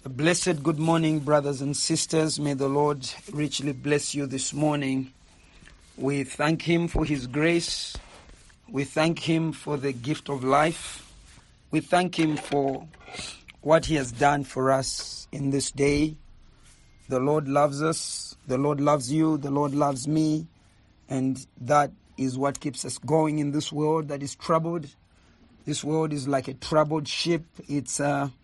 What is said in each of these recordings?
Blessed good morning, brothers and sisters. May the Lord richly bless you this morning. We thank Him for His grace. We thank Him for the gift of life. We thank Him for what He has done for us in this day. The Lord loves us. The Lord loves you. The Lord loves me. And that is what keeps us going in this world that is troubled. This world is like a troubled ship. It's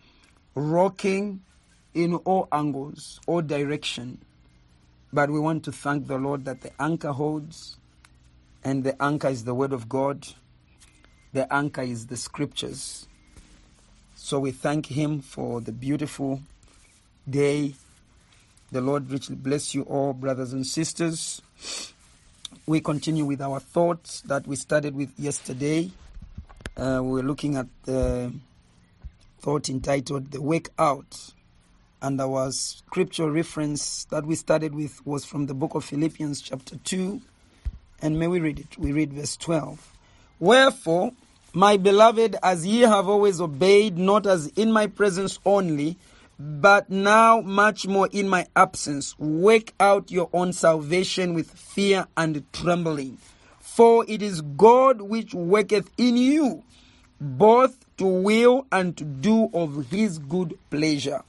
rocking in all angles, all direction. But we want to thank the Lord that the anchor holds, and the anchor is the Word of God. The anchor is the Scriptures. So we thank Him for the beautiful day. The Lord richly bless you all, brothers and sisters. We continue with our thoughts that we started with yesterday. We were looking at the thought entitled The Wake Out. And our scripture reference that we started with was from the book of Philippians chapter 2. And may we read it. We read verse 12. Wherefore, my beloved, as ye have always obeyed, not as in my presence only, but now much more in my absence, work out your own salvation with fear and trembling. For it is God which worketh in you, both to will and to do of His good pleasure.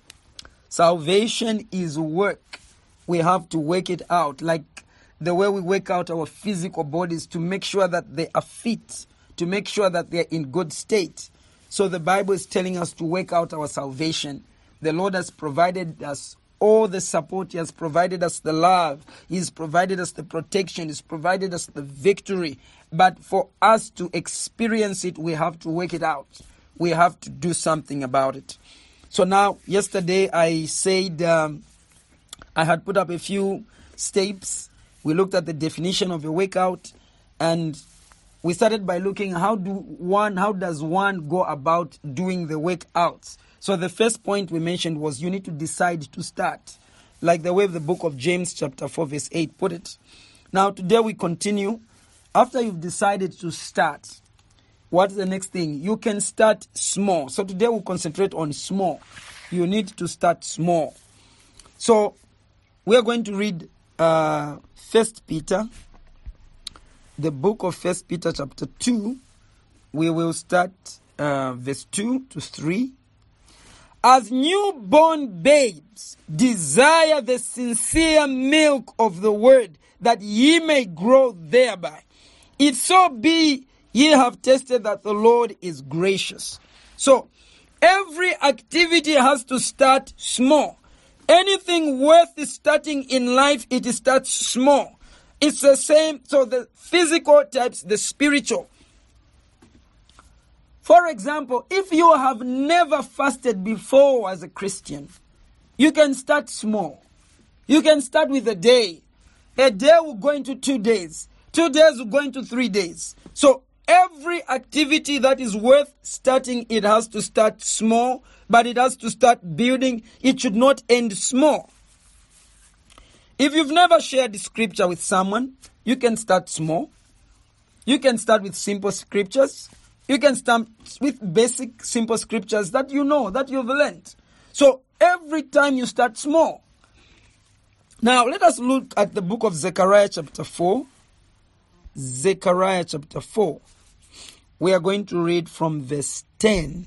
Salvation is work. We have to work it out, like the way we work out our physical bodies to make sure that they are fit, to make sure that they are in good state. So the Bible is telling us to work out our salvation. The Lord has provided us all the support. He has provided us the love. He has provided us the protection. He has provided us the victory. But for us to experience it, we have to work it out. We have to do something about it. So now, yesterday I said I had put up a few steps. We looked at the definition of a workout, and we started by looking how does one go about doing the workouts. So the first point we mentioned was you need to decide to start, like the way the book of James chapter 4 verse 8 put it. Now today we continue. After you've decided to start, what's the next thing? You can start small. So today we'll concentrate on small. You need to start small. So we are going to read 1 Peter, the book of 1 Peter chapter 2. We will start verse 2 to 3. As newborn babes, desire the sincere milk of the word, that ye may grow thereby. If so be ye have tasted that the Lord is gracious. So, every activity has to start small. Anything worth starting in life, it starts small. It's the same, so the physical types, the spiritual. For example, if you have never fasted before as a Christian, you can start small. You can start with a day. A day will go into 2 days. 2 days will go into 3 days. So, every activity that is worth starting, it has to start small, but it has to start building. It should not end small. If you've never shared the scripture with someone, you can start small. You can start with simple scriptures. You can start with basic simple scriptures that you know, that you've learned. So every time you start small. Now let us look at the book of Zechariah chapter 4. Zechariah chapter 4. We are going to read from verse 10.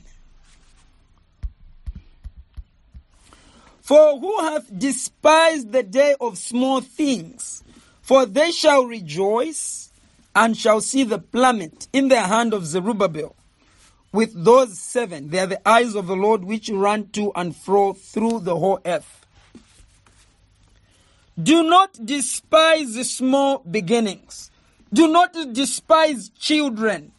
For who hath despised the day of small things? For they shall rejoice and shall see the plummet in the hand of Zerubbabel. With those 7, they are the eyes of the Lord which run to and fro through the whole earth. Do not despise the small beginnings. Do not despise children.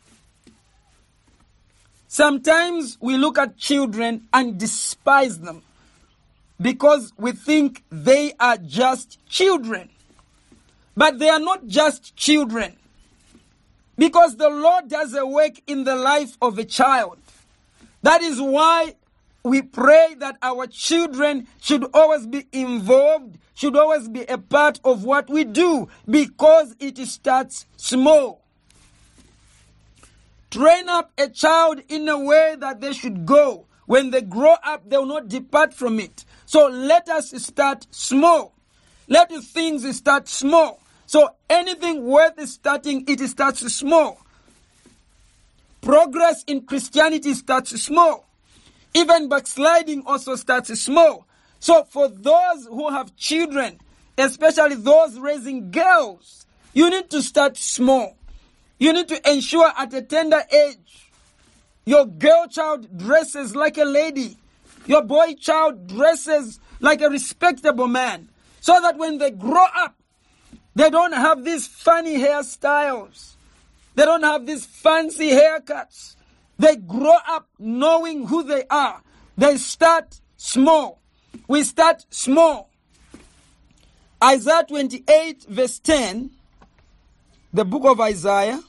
Sometimes we look at children and despise them because we think they are just children. But they are not just children. Because the Lord does a work in the life of a child. That is why we pray that our children should always be involved, should always be a part of what we do, because it starts small. Train up a child in a way that they should go. when they grow up, they will not depart from it. So let us start small. Let the things start small. So anything worth starting, it starts small. Progress in Christianity starts small. Even backsliding also starts small. So for those who have children, especially those raising girls, you need to start small. You need to ensure at a tender age, your girl child dresses like a lady. Your boy child dresses like a respectable man. So that when they grow up, they don't have these funny hairstyles. They don't have these fancy haircuts. They grow up knowing who they are. They start small. We start small. Isaiah 28 verse 10, the book of Isaiah.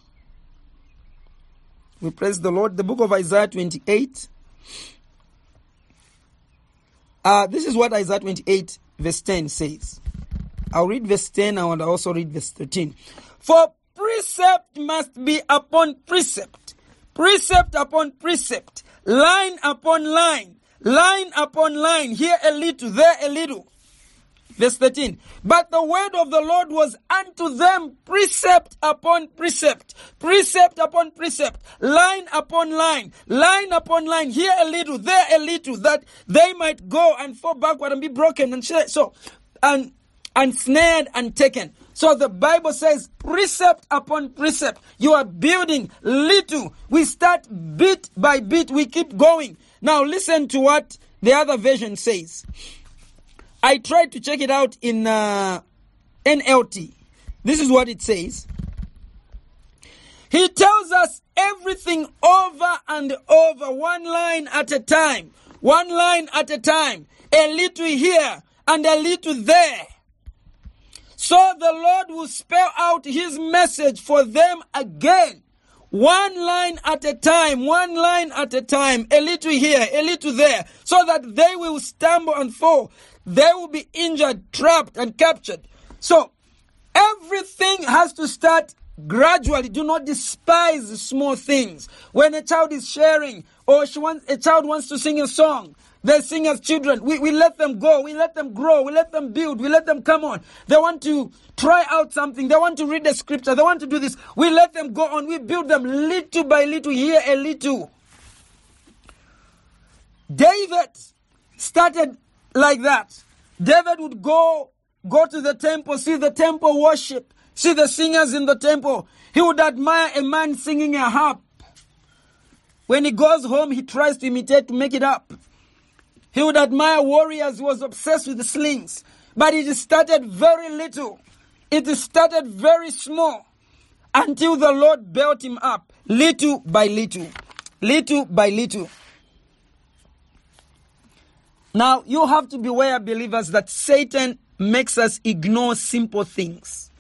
We praise the Lord. The book of Isaiah 28. This is what Isaiah 28 verse 10 says. I'll read verse 10 and I'll also read verse 13. For precept must be upon precept, precept upon precept, line upon line, line upon line, here a little, there a little. Verse 13. But the word of the Lord was unto them precept upon precept, precept upon precept, line upon line, line upon line, here a little, there a little, that they might go and fall backward and be broken and so and snared and taken. So the Bible says precept upon precept. You are building little. We start bit by bit. We keep going. Now listen to what the other version says. I tried to check it out in NLT. This is what it says. He tells us everything over and over, one line at a time. One line at a time. A little here and a little there. So the Lord will spell out his message for them again. One line at a time, one line at a time, a little here, a little there, so that they will stumble and fall. They will be injured, trapped, and captured. So everything has to start gradually. Do not despise small things. When a child is sharing, or a child wants to sing a song, they sing as children. We let them go. We let them grow. We let them build. We let them come on. They want to try out something. They want to read the scripture. They want to do this. We let them go on. We build them little by little, here a little. David started like that. David would go to the temple, see the temple worship, see the singers in the temple. He would admire a man singing a harp. When he goes home, he tries to imitate, to make it up. He would admire warriors. He was obsessed with the slings. But it started very little. It started very small until the Lord built him up, little by little, little by little. Now, you have to beware, believers, that Satan makes us ignore simple things.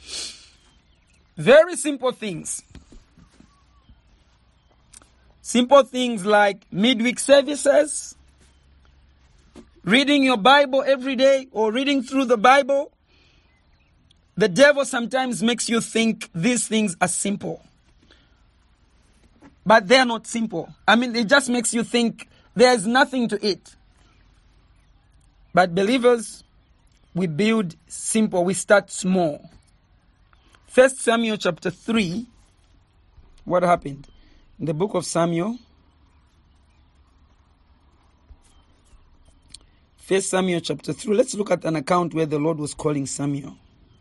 Very simple things. Simple things like midweek services, reading your Bible every day or reading through the Bible. The devil sometimes makes you think these things are simple. But they are not simple. It just makes you think there's nothing to it. But believers, we build simple. We start small. 1 Samuel chapter 3. What happened? In the book of Samuel. 1 Samuel chapter 3. Let's look at an account where the Lord was calling Samuel.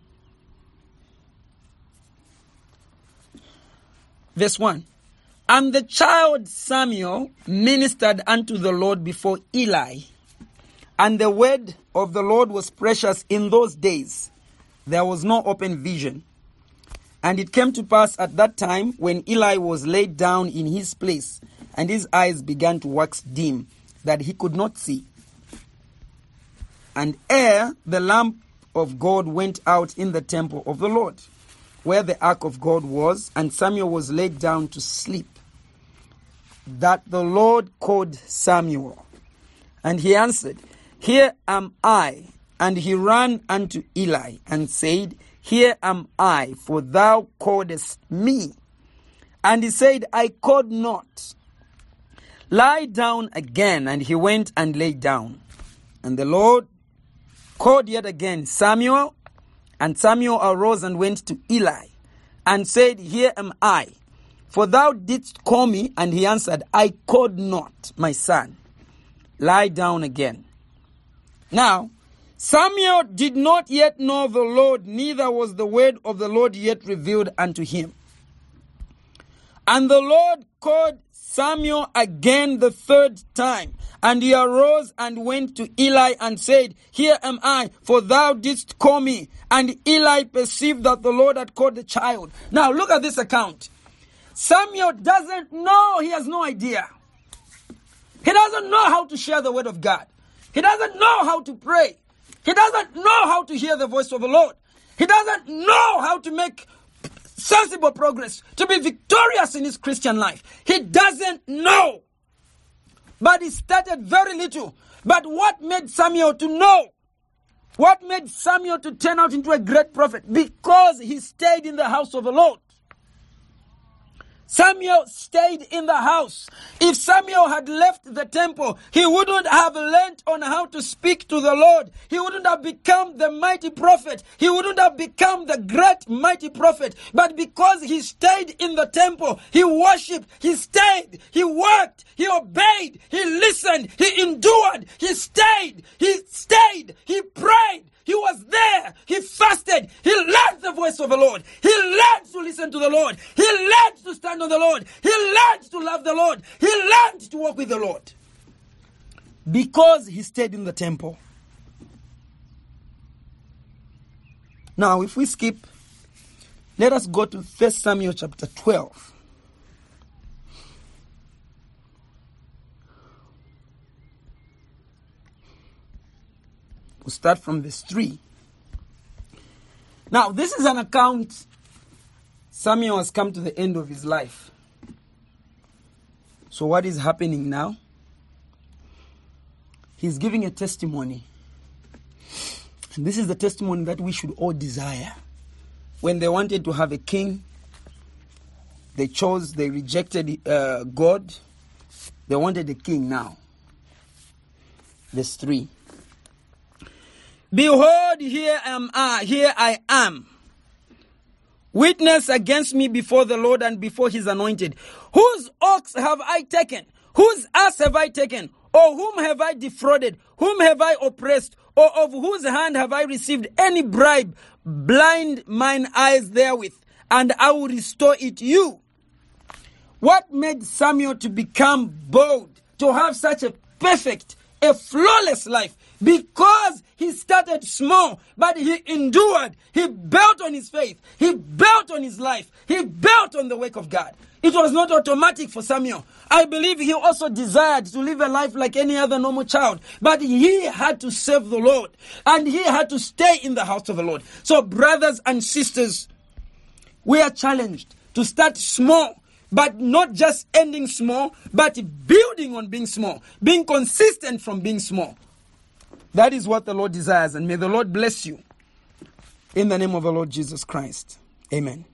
Verse 1. And the child Samuel ministered unto the Lord before Eli. And the word of the Lord was precious in those days. There was no open vision. And it came to pass at that time when Eli was laid down in his place, and his eyes began to wax dim, that he could not see. And ere the lamp of God went out in the temple of the Lord, where the ark of God was, and Samuel was laid down to sleep, that the Lord called Samuel. And he answered, Here am I. And he ran unto Eli and said, Here am I, for thou callest me. And he said, I called not. lie down again. And he went and lay down. And the Lord called yet again, Samuel. And Samuel arose and went to Eli and said, Here am I. For thou didst call me. And he answered, I called not, my son. Lie down again. Now, Samuel did not yet know the Lord, neither was the word of the Lord yet revealed unto him. And the Lord called Samuel again the third time. And he arose and went to Eli and said, Here am I, for thou didst call me. And Eli perceived that the Lord had called the child. Now look at this account. Samuel doesn't know, he has no idea. He doesn't know how to share the word of God. He doesn't know how to pray. He doesn't know how to hear the voice of the Lord. He doesn't know how to make sensible progress, to be victorious in his Christian life. He doesn't know. But he started very little. But what made Samuel to know? What made Samuel to turn out into a great prophet? Because he stayed in the house of the Lord. Samuel stayed in the house. If Samuel had left the temple, he wouldn't have learned on how to speak to the Lord. He wouldn't have become the mighty prophet. He wouldn't have become the great mighty prophet. But because he stayed in the temple, he worshipped, he stayed, he worked, he obeyed, he listened, he endured, he stayed, he prayed. He was there. He fasted. He learned the voice of the Lord. He learned to listen to the Lord. He learned to stand on the Lord. He learned to love the Lord. He learned to walk with the Lord. Because he stayed in the temple. Now, if we skip, let us go to 1 Samuel chapter 12. We'll start from verse 3. Now, this is an account. Samuel has come to the end of his life. So what is happening now? He's giving a testimony. And this is the testimony that we should all desire. When they wanted to have a king, they rejected God. They wanted a king now. Verse 3. Behold, here I am. Witness against me before the Lord and before his anointed. Whose ox have I taken? Whose ass have I taken? Or whom have I defrauded? Whom have I oppressed? Or of whose hand have I received any bribe? Blind mine eyes therewith, and I will restore it to you. What made Samuel to become bold, to have such a perfect, a flawless life? Because he started small, but he endured. He built on his faith. He built on his life. He built on the work of God. It was not automatic for Samuel. I believe he also desired to live a life like any other normal child. But he had to serve the Lord. And he had to stay in the house of the Lord. So brothers and sisters, we are challenged to start small. But not just ending small, but building on being small. Being consistent from being small. That is what the Lord desires, and may the Lord bless you. In the name of the Lord Jesus Christ. Amen.